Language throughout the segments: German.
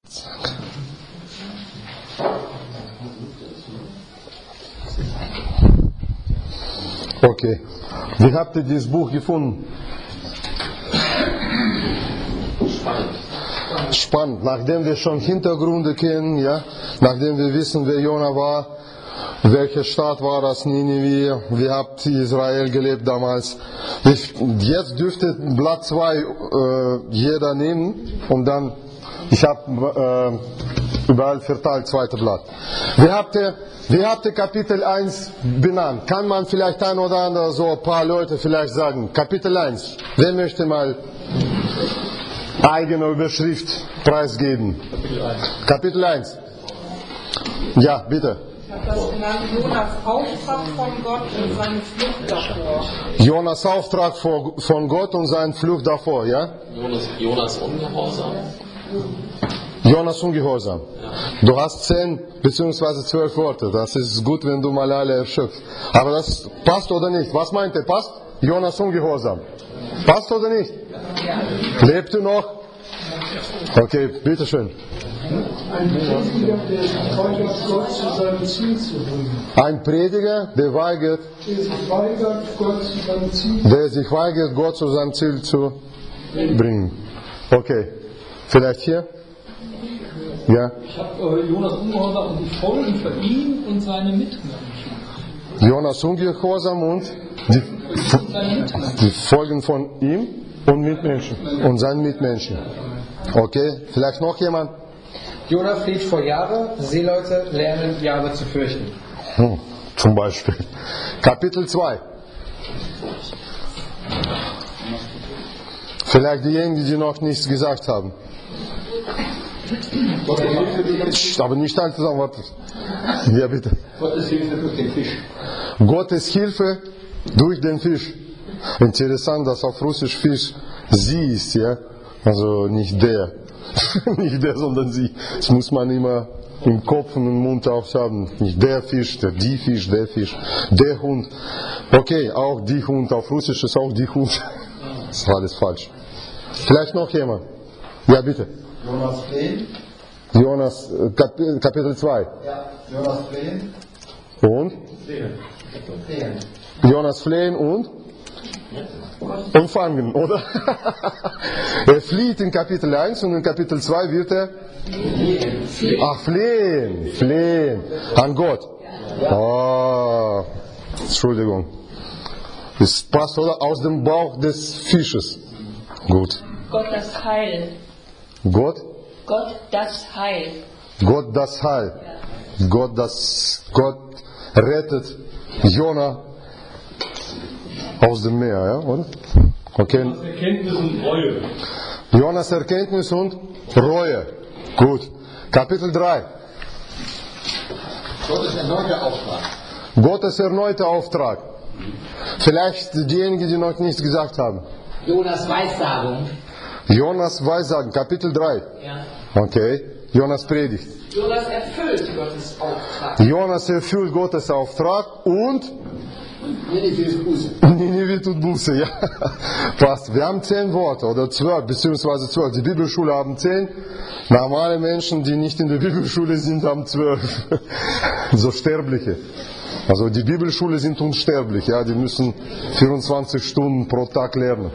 Okay. Wie habt ihr dieses Buch gefunden? Spannend. Nachdem wir schon Hintergründe kennen, ja, nachdem wir wissen, wer Jona war, welche Stadt war das, Ninive, wie habt Israel gelebt damals. Jetzt dürfte Blatt 2 jeder nehmen und dann, ich habe überall verteilt, zweite Blatt. Wie habt ihr Kapitel 1 benannt? Kann man vielleicht ein oder andere, so ein paar Leute vielleicht sagen, Kapitel 1, wer möchte mal eigene Überschrift preisgeben? Kapitel 1. Ja, bitte. Ich habe das genannt, Jonas Auftrag von Gott und seine Flucht davor. Jonas Auftrag von Gott und seine Flucht davor, ja? Jonas Ungehorsam. Jonas Ungehorsam. Ja. Du hast 10 bzw. 12 Worte. Das ist gut, wenn du mal alle erschöpfst. Aber das passt oder nicht? Was meint ihr? Passt? Jonas Ungehorsam. Passt oder nicht? Ja. Lebt du noch? Okay, bitteschön. Ein Prediger, der sich weigert, Gott zu seinem Ziel zu bringen. Ein Prediger, der sich weigert, Gott zu seinem Ziel zu bringen. Okay. Vielleicht hier? Ja. Ich habe Jonas Ungehorsam und die Folgen für ihn und seine Mitmenschen. Jonas Ungehorsam und die Folgen von ihm und Mitmenschen und seinen Mitmenschen. Okay, vielleicht noch jemand? Jona flieht vor Jahwe, Seeleute lernen Jahwe zu fürchten. Zum Beispiel. Kapitel 2. Vielleicht diejenigen, die noch nichts gesagt haben. Aber nicht alles zusammen, warte. Ja, bitte. Gottes Hilfe durch den Fisch. Gottes Hilfe durch den Fisch. Interessant, dass auf Russisch Fisch sie ist, ja. Also nicht der. Nicht der, sondern sie. Das muss man immer im Kopf und im Mund auch haben. Nicht der Fisch, die Fisch, der Hund. Okay, auch die Hund. Auf Russisch ist auch die Hund. Das ist alles falsch. Vielleicht noch jemand? Ja, bitte. Jonas flehen. Jonas, Kapitel 2. Ja, Jonas flehen. Und? Flehen. Jonas flehen und? Empfangen, oder? Er flieht in Kapitel 1 und in Kapitel 2 wird er? Ach, flehen. An Gott. Ah, Entschuldigung. Das passt, oder? Aus dem Bauch des Fisches. Gut. Gott das Heil. Gott? Gott das Heil. Gott das Heil. Gott rettet Jona aus dem Meer, ja, oder? Okay. Jonas Erkenntnis und Reue. Jonas Erkenntnis und Reue. Gut. Kapitel 3. Gottes erneuter Auftrag. Gottes erneuter Auftrag. Vielleicht diejenigen, die noch nichts gesagt haben. Jonas Weissagung. Jonas Weissagen, Kapitel 3. Ja. Okay. Jonas Predigt. Jonas erfüllt Gottes Auftrag. Jonas erfüllt Gottes Auftrag und Ninive tut Buße, ja. Passt. Wir haben 10 Worte oder 12, beziehungsweise 12. Die Bibelschule haben 10. Normale Menschen, die nicht in der Bibelschule sind, haben 12. So Sterbliche. Also die Bibelschule sind unsterblich, ja. Die müssen 24 Stunden pro Tag lernen.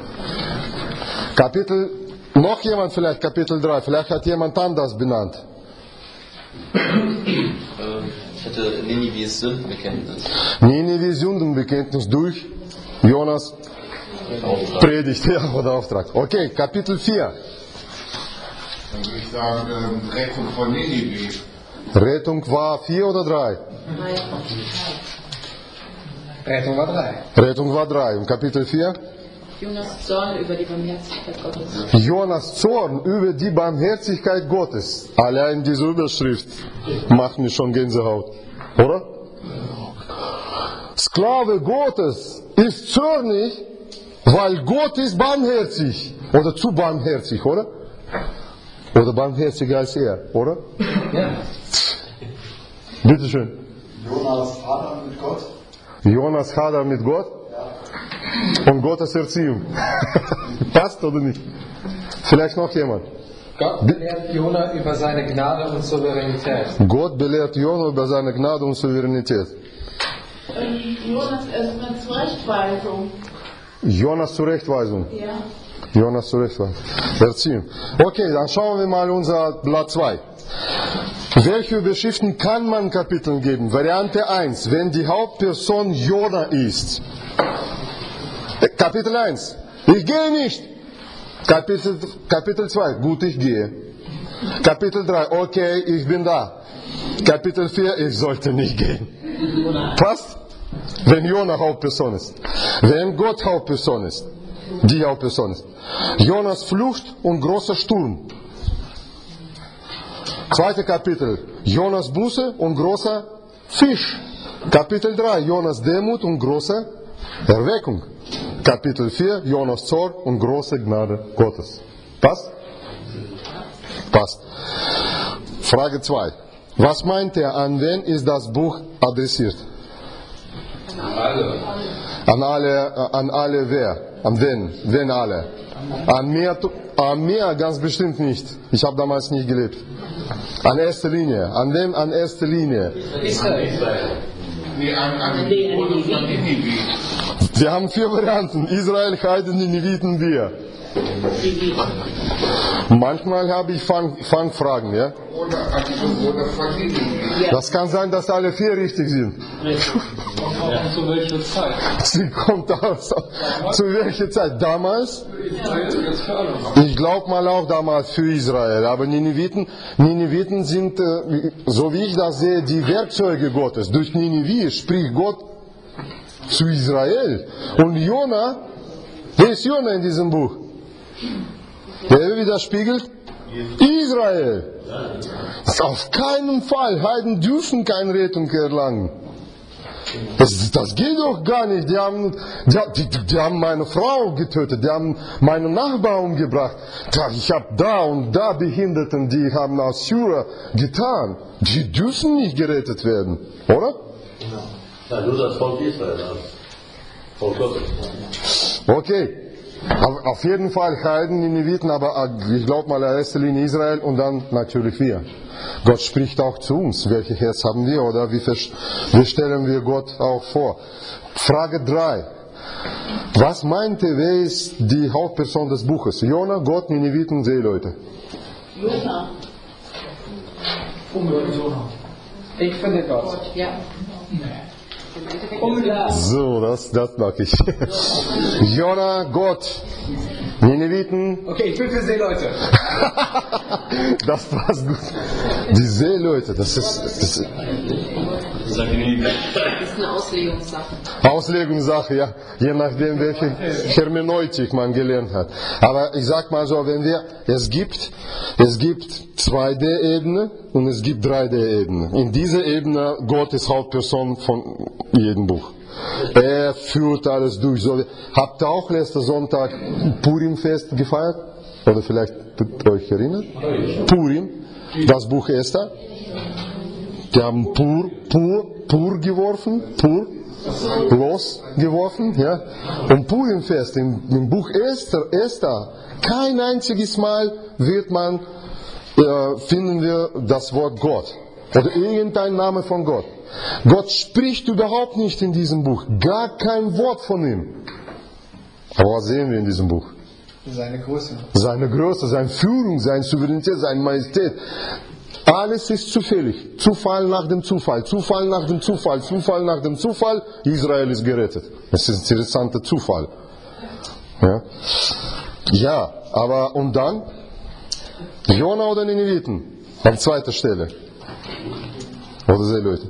Noch jemand vielleicht Kapitel 3. Vielleicht hat jemand anders benannt. Ich hätte Ninives Sündenbekenntnis. Ninive Sündenbekenntnis durch Jonas Predigt, ja, oder Auftrag. Okay, Kapitel 4. Dann würde ich sagen, Rettung von Ninive. Rettung war 4 oder 3? Rettung war 3. Rettung war 3. Und Kapitel 4? Jonas Zorn über die Barmherzigkeit Gottes. Jonas Zorn über die Barmherzigkeit Gottes. Allein diese Überschrift macht mir schon Gänsehaut. Oder? Sklave Gottes ist zornig, weil Gott ist barmherzig. Oder zu barmherzig, oder? Oder barmherziger als er, oder? Ja. Bitteschön. Jonas hadert mit Gott. Jonas hadert mit Gott. Und Gottes Erziehung. Passt oder nicht? Vielleicht noch jemand? Gott belehrt Jona über seine Gnade und Souveränität. Gott belehrt Jona über seine Gnade und Souveränität. Jonas erstmal Zurechtweisung. Jonas Zurechtweisung. Ja. Jonas Zurechtweisung. Erziehung. Okay, dann schauen wir mal unser Blatt 2. Welche Überschriften kann man Kapiteln geben? Variante 1, wenn die Hauptperson Jona ist. Kapitel 1, ich gehe nicht. Kapitel 2, gut, ich gehe. Kapitel 3, okay, ich bin da. Kapitel 4, ich sollte nicht gehen. Passt? Wenn Jona Hauptperson ist. Wenn Gott Hauptperson ist. Die Hauptperson ist. Jonas Flucht und großer Sturm. 2. Kapitel, Jonas Buße und großer Fisch. Kapitel 3, Jonas Demut und große Erweckung. Kapitel 4, Jonas Zorn und große Gnade Gottes. Passt? Passt. Frage 2. Was meint er, an wen ist das Buch adressiert? An alle wer? An wen? Wen alle? An mir ganz bestimmt nicht. Ich habe damals nicht gelebt. An erster Linie. An wem an erster Linie? Israel. Nee, an den Boden von Ninive. Wir haben 4 Varianten. Israel, Heiden, Nineviten, wir. Manchmal habe ich Fangfragen, ja? Oder an den Boden von Ninive. Das kann sein, dass alle 4 richtig sind. Auch zu welcher Zeit? Sie kommt aus. Zu welcher Zeit? Damals? Ich glaube mal auch damals für Israel. Aber Nineviten sind, so wie ich das sehe, die Werkzeuge Gottes. Durch Ninive spricht Gott zu Israel. Und Jona, wer ist Jona in diesem Buch? Der widerspiegelt Israel. Auf keinen Fall. Heiden dürfen keine Rettung erlangen. Das geht doch gar nicht. Die haben meine Frau getötet, die haben meinen Nachbarn umgebracht. Ich habe da und da Behinderten, die haben aus Syrer getan. Die dürfen nicht gerettet werden, oder? Ja, nur das Volk Israel, das Volk Gottes. Okay. Auf jeden Fall Heiden, Nineviten, aber ich glaube mal in erster Linie Israel und dann natürlich wir. Gott spricht auch zu uns. Welches Herz haben wir oder wie stellen wir Gott auch vor? Frage 3. Was meinte, wer ist die Hauptperson des Buches? Jona, Gott, Nineviten, Seeleute? Jona. Ich finde Gott. Ja. So, das mag ich. Jona, Gott, Nineviten. Okay, ich bin für Seeleute. Das passt gut. Die Seeleute, das ist Das ist eine Auslegungssache. Auslegungssache, ja. Je nachdem, welche Hermeneutik man gelernt hat. Aber ich sag mal so, es gibt 2D-Ebene und es gibt 3D-Ebene. In dieser Ebene, Gott ist Hauptperson von jedem Buch. Er führt alles durch. So, habt ihr auch letzten Sonntag Purim-Fest gefeiert? Oder vielleicht euch erinnert? Purim, das Buch Esther. Die haben Pur geworfen, losgeworfen, ja. Und Purimfest im Buch Esther, kein einziges Mal finden wir das Wort Gott. Oder irgendein Name von Gott. Gott spricht überhaupt nicht in diesem Buch. Gar kein Wort von ihm. Aber was sehen wir in diesem Buch? Seine Größe. Seine Größe, seine Führung, seine Souveränität, seine Majestät. Alles ist zufällig. Zufall nach dem Zufall. Zufall nach dem Zufall. Zufall nach dem Zufall. Israel ist gerettet. Das ist ein interessanter Zufall. Ja, aber und dann? Jona oder Nineviten? An zweiter Stelle. Oder Seeleute?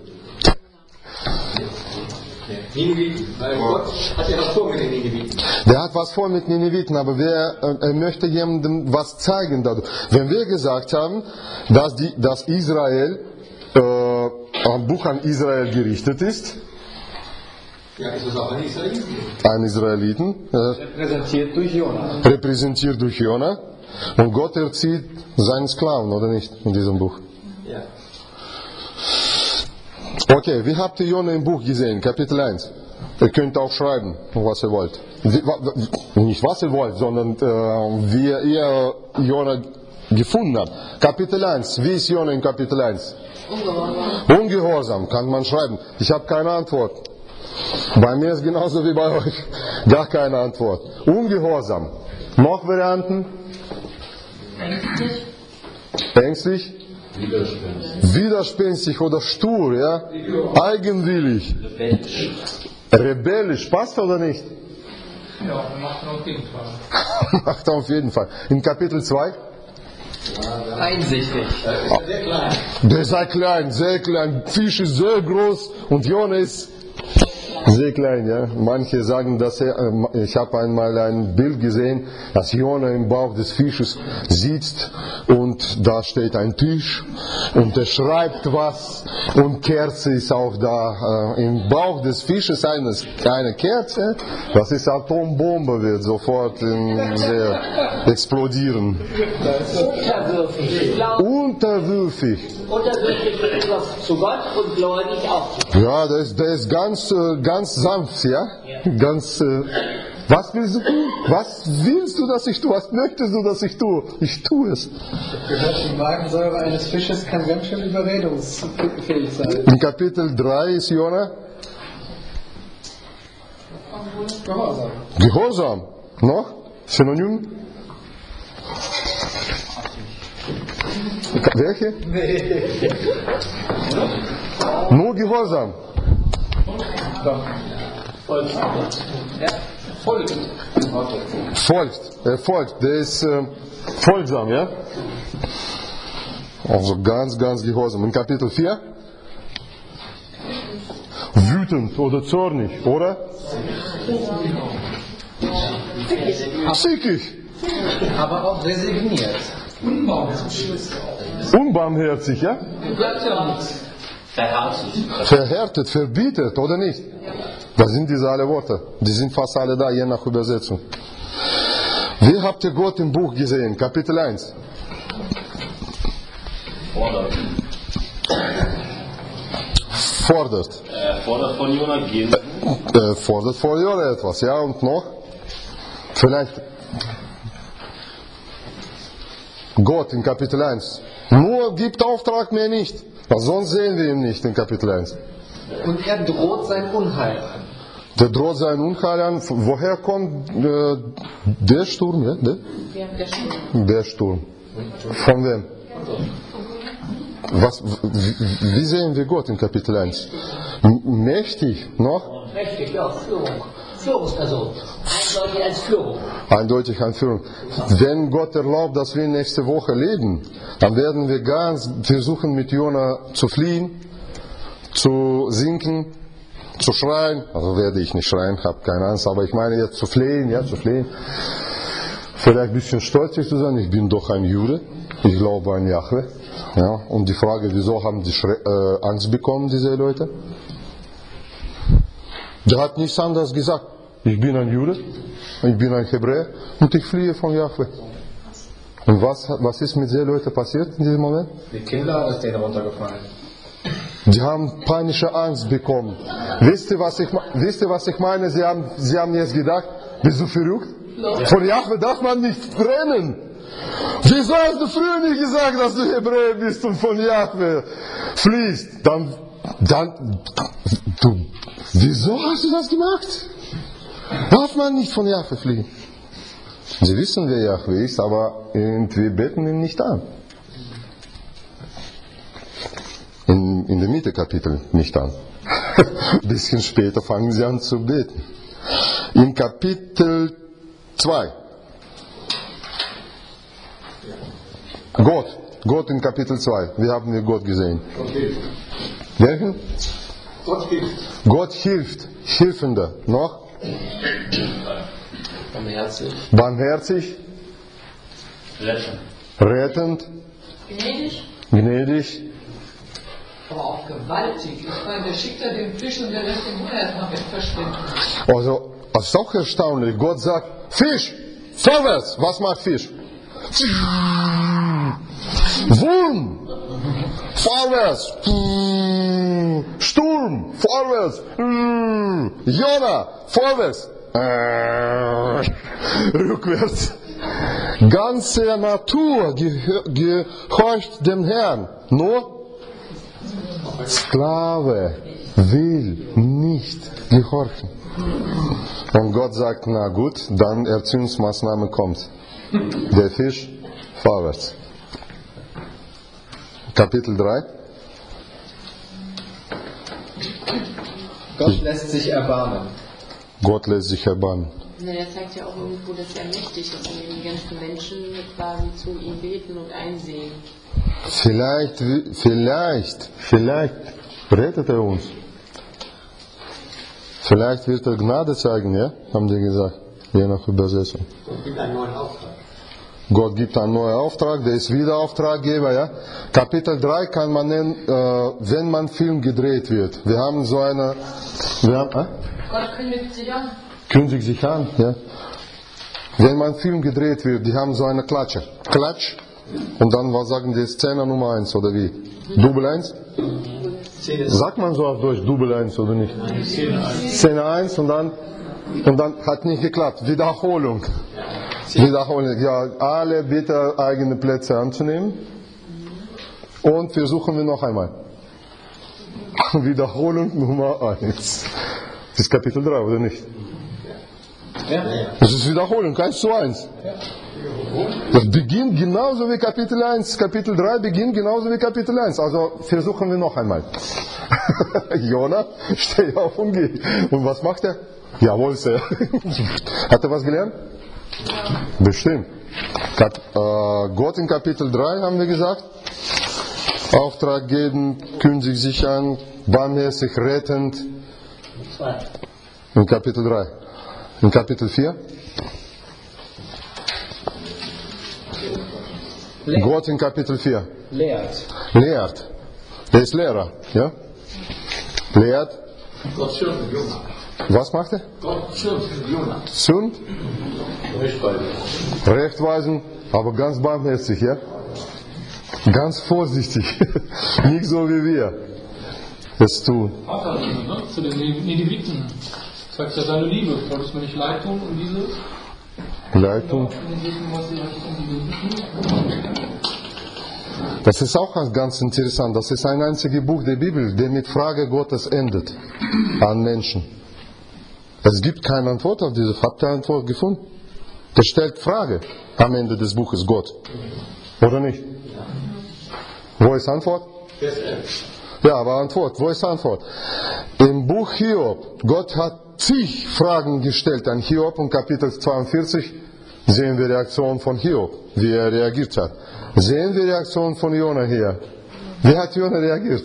Nineviten. Weil Gott hat ja was vor mit den Nineviten. Der hat was vor mit Nineviten, aber er möchte jemandem was zeigen dadurch. Wenn wir gesagt haben, dass Israel, ein Buch an Israel gerichtet ist, ja, ist das auch ein Israeliten? Ein Israeliten, repräsentiert durch Jona, und Gott erzieht seinen Sklaven, oder nicht, in diesem Buch? Ja. Okay, wie habt ihr Jona im Buch gesehen? Kapitel 1. Ihr könnt auch schreiben, was ihr wollt. Nicht was ihr wollt, sondern wie ihr Jona gefunden habe. Kapitel 1, wie ist Jona in Kapitel 1? Ungehorsam, kann man schreiben. Ich habe keine Antwort. Bei mir ist genauso wie bei euch. Gar keine Antwort. Ungehorsam. Noch Varianten? Ängstlich? Widerspenstig oder stur, ja? Eigenwillig. Rebellisch. Passt oder nicht? Ja, macht auf jeden Fall. Macht auf jeden Fall. In Kapitel 2? Einsichtig. Der sei klein, sehr klein. Fisch ist sehr groß und Jona ist sehr klein, ja. Manche sagen, dass ich habe einmal ein Bild gesehen, dass Jona im Bauch des Fisches sitzt und da steht ein Tisch und er schreibt was und Kerze ist auch da. Im Bauch des Fisches eine Kerze, das ist Atombombe, wird sofort explodieren. Unterwürfig. Unterwürfig etwas zu Gott und gläubig auch. Ja, der ist ganz sanft, ja? Ganz, was willst du tun? Was willst du, dass ich tue? Was möchtest du, dass ich tue? Ich tue es. Die Magensäure eines Fisches kann ganz schön überredungsfähig sein. In Kapitel 3 ist Jona Gehorsam. Gehorsam. Noch? Synonym? Welche? Nee. Nur Gehorsam. Doch. Folgt. Folgt. Der ist folgsam, ja? Also ganz gehorsam. In Kapitel 4? Wütend oder zornig, oder? Zickig. Aber auch resigniert. Unbarmherzig, ja? Verhärtet, verbietet, oder nicht? Das sind diese alle Worte. Die sind fast alle da, je nach Übersetzung. Wie habt ihr Gott im Buch gesehen? Kapitel 1. Fordert. Fordert von Jona gehen. Fordert von Jona etwas, ja, und noch? Vielleicht Gott in Kapitel 1. Nur gibt Auftrag, mehr nicht. Sonst sehen wir ihn nicht in Kapitel 1. Und er droht sein Unheil an. Der droht sein Unheil an. Woher kommt der Sturm? Ja? Der Sturm. Der Sturm. Von wem? Wie sehen wir Gott in Kapitel 1? Mächtig, noch? Mächtig, ja, Führung. Führungsperson. Eindeutig als Führung. Eindeutig als Führung. Wenn Gott erlaubt, dass wir nächste Woche leben, dann werden wir versuchen, mit Jona zu fliehen, zu sinken, zu schreien. Also werde ich nicht schreien, habe keine Angst, aber ich meine jetzt zu flehen, ja, zu flehen. Vielleicht ein bisschen stolz zu sein, ich bin doch ein Jude, ich glaube an Jahwe. Ja, und die Frage, wieso haben die Angst bekommen, diese Leute? Der hat nichts anderes gesagt. Ich bin ein Jude, ich bin ein Hebräer und ich fliehe von Jahwe. Und was ist mit diesen Leuten passiert in diesem Moment? Die Kinder ist denen runtergefallen. Die haben panische Angst bekommen. Wisst ihr, was ich meine? Sie haben jetzt gedacht, bist du verrückt? Von Jahwe darf man nicht rennen. Wieso hast du früher nicht gesagt, dass du Hebräer bist und von Jahwe fliehst? Wieso hast du das gemacht? Darf man nicht von Jahwe fliehen? Sie wissen, wer Jahwe ist, aber wir beten ihn nicht an. In der Mitte Kapitel nicht an. Ein bisschen später fangen sie an zu beten. In Kapitel 2. Gott in Kapitel 2. Wie haben wir Gott gesehen? Welchen? Gott hilft. Gott hilft. Hilfender. Noch? Barmherzig. Rettend. Gnädig. Aber auch gewaltig. Ich meine, der schickt ja den Fisch und der lässt den Hunger erstmal verschwinden. Also, das ist auch erstaunlich. Gott sagt, Fisch, vorwärts. Was macht Fisch? Wurm, vorwärts. Sturm, vorwärts. Jona, vorwärts. Rückwärts. ganze Natur gehorcht dem Herrn. Nur Sklave will nicht gehorchen. Und Gott sagt, na gut, dann Erziehungsmaßnahme kommt. Der Fisch vorwärts. Kapitel 3. Gott lässt sich erbarmen. Gott lässt sich erbarmen. Na, der zeigt ja auch irgendwo, dass er mächtig ist und die ganzen Menschen quasi zu ihm beten und einsehen. Vielleicht rettet er uns. Vielleicht wird er Gnade zeigen, ja? Haben die gesagt, je nach Übersetzung. Es gibt einen neuen Auftrag. Gott gibt einen neuen Auftrag, der ist wieder Auftraggeber, ja? Kapitel 3 kann man nennen, wenn man Film gedreht wird. Wir haben so eine... Gott kündigt sich an. Kündigt sich an, ja? Wenn man Film gedreht wird, die haben so eine Klatsche. Klatsch. Und dann, was sagen die, Szene Nummer 1 oder wie? Double 1? Sagt man so auf Deutsch, Double 1 oder nicht? Szene 1 und dann hat nicht geklappt. Wiederholung. Wiederholung. Ja, alle bitte eigene Plätze anzunehmen. Und versuchen wir noch einmal. Wiederholung Nummer 1. Das ist Kapitel 3, oder nicht? Ja. Das ist Wiederholung, 1:1. Das beginnt genauso wie Kapitel 1. Kapitel 3 beginnt genauso wie Kapitel 1. Also versuchen wir noch einmal. Jona, steh auf und geh. Und was macht er? Jawohl, Sir. Hat er was gelernt? Ja. Bestimmt. Gott in Kapitel 3 haben wir gesagt. Auftrag geben, kündigt sich an, barmherzig, rettend. In Kapitel 3. In Kapitel 4. Lehrt. Gott in Kapitel 4. Lehrt. Lehrt. Der ist Lehrer. Ja? Lehrt. Gott schirmt Jona. Was macht er? Gott schirmt Jona. Sünd. Rechtweisen. Aber ganz barmherzig. Ja? Ganz vorsichtig. Nicht so wie wir es tun. Vaterliebe, ne? Zu den Nidiviten. Sagt ja seine Liebe. Solltest du mir nicht leid tun um diese Leitung. Das ist auch ganz interessant. Das ist ein einziges Buch der Bibel, der mit Frage Gottes endet an Menschen. Es gibt keine Antwort auf diese. Habt ihr eine Antwort gefunden? Der stellt Frage am Ende des Buches Gott. Oder nicht? Wo ist Antwort? Ja, aber Antwort. Wo ist Antwort? Im Buch Hiob. Gott hat zig Fragen gestellt an Hiob und Kapitel 42 sehen wir die Reaktion von Hiob, wie er reagiert hat. Sehen wir die Reaktion von Jona hier. Wie hat Jona reagiert?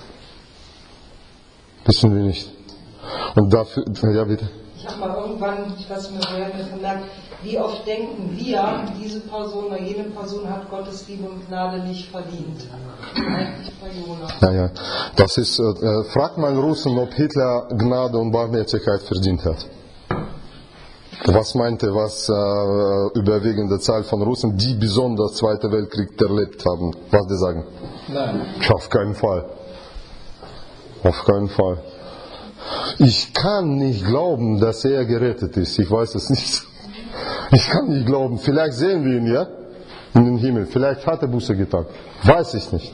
Wissen wir nicht. Und dafür, ja bitte. Ich habe mal irgendwann, ich weiß nicht mehr, woher gemerkt, wie oft denken wir, diese Person oder jene Person hat Gottes Liebe und Gnade nicht verdient. Eigentlich bei Jona. Naja, das ist, fragt mal Russen, ob Hitler Gnade und Barmherzigkeit verdient hat. Was meinte, was überwiegende Zahl von Russen, die besonders Zweiten Weltkrieg erlebt haben, was die sagen? Nein. Auf keinen Fall. Auf keinen Fall. Ich kann nicht glauben, dass er gerettet ist. Ich weiß es nicht. Ich kann nicht glauben. Vielleicht sehen wir ihn, ja? In den Himmel. Vielleicht hat er Buße getan. Weiß ich nicht.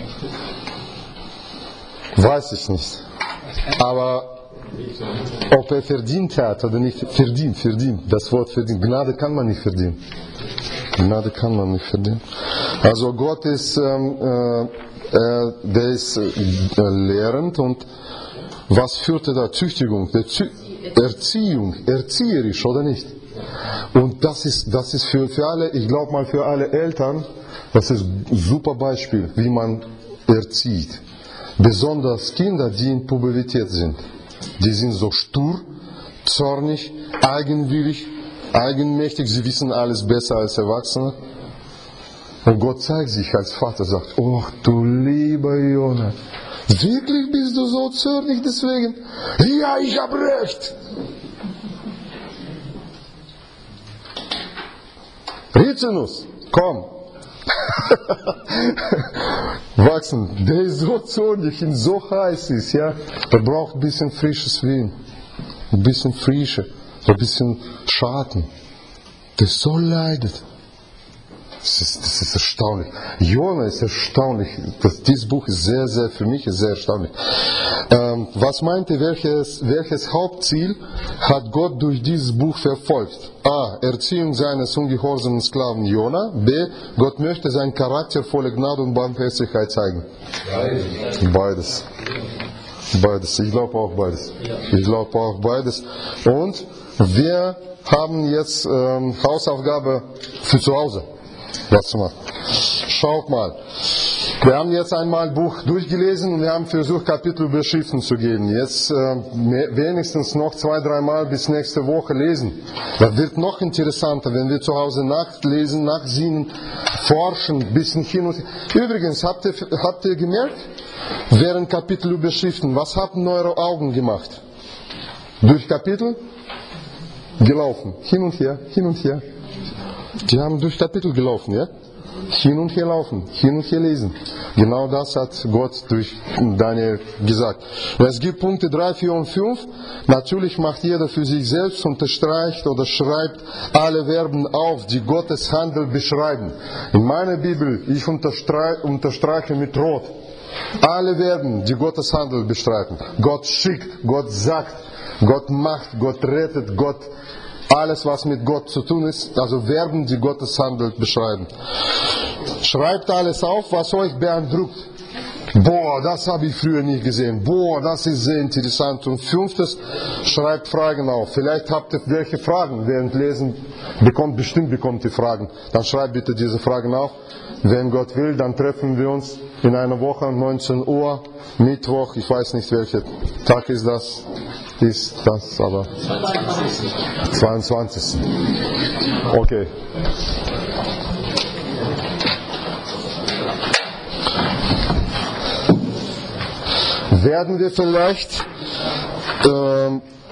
Weiß ich nicht. Aber ob er verdient hat oder nicht, verdient. Das Wort verdient. Gnade kann man nicht verdienen. Gnade kann man nicht verdienen. Also Gott ist, der ist lehrend und was führte da? Züchtigung, Erziehung, erzieherisch oder nicht? Und das ist für alle, ich glaube mal für alle Eltern, das ist ein super Beispiel, wie man erzieht. Besonders Kinder, die in Pubertät sind. Die sind so stur, zornig, eigenwillig, eigenmächtig, sie wissen alles besser als Erwachsene. Und Gott zeigt sich als Vater, sagt, oh du lieber Jona, wirklich bist du so zornig deswegen? Ja, ich hab recht. Rizinus, komm. Wachsen, der ist so zornig und so heiß ist, ja. Er braucht ein bisschen frisches Wind, ein bisschen Frische, ein bisschen Schatten. der so leidet. Das ist erstaunlich. Jona ist erstaunlich. Dieses Buch ist für mich sehr erstaunlich. Was meint ihr, welches Hauptziel hat Gott durch dieses Buch verfolgt? A. Erziehung seines ungehorsamen Sklaven Jona. B. Gott möchte seinen Charakter voller Gnade und Barmherzigkeit zeigen. Beides. Ich glaube auch beides. Und wir haben jetzt Hausaufgabe für zu Hause. Schaut mal. Wir haben jetzt einmal Buch durchgelesen und wir haben versucht, Kapitelüberschriften zu geben. Jetzt wenigstens noch 2-3 Mal bis nächste Woche lesen. Das wird noch interessanter, wenn wir zu Hause nachlesen, nachsinnen, forschen, ein bisschen hin und her. Übrigens, habt ihr gemerkt, während Kapitelüberschriften, was haben eure Augen gemacht? Durch Kapitel? Gelaufen. Hin und her. Die haben durch Kapitel gelaufen, ja? Hin und her laufen, hin und her lesen. Genau das hat Gott durch Daniel gesagt. Es gibt Punkte 3, 4 und 5. Natürlich macht jeder für sich selbst, unterstreicht oder schreibt alle Verben auf, die Gottes Handel beschreiben. In meiner Bibel, ich unterstreiche mit Rot. Alle Verben, die Gottes Handel beschreiben. Gott schickt, Gott sagt, Gott macht, Gott rettet, Gott... Alles, was mit Gott zu tun ist, also Verben, die Gottes Handel beschreiben. Schreibt alles auf, was euch beeindruckt. Boah, das habe ich früher nicht gesehen. Boah, das ist sehr interessant. Und 5. Schreibt Fragen auf. Vielleicht habt ihr welche Fragen während Lesen. Bestimmt bekommt ihr Fragen. Dann schreibt bitte diese Fragen auf. Wenn Gott will, dann treffen wir uns in einer Woche, 19 Uhr, Mittwoch. Ich weiß nicht, welcher Tag ist das. Aber 22. Okay. Werden wir vielleicht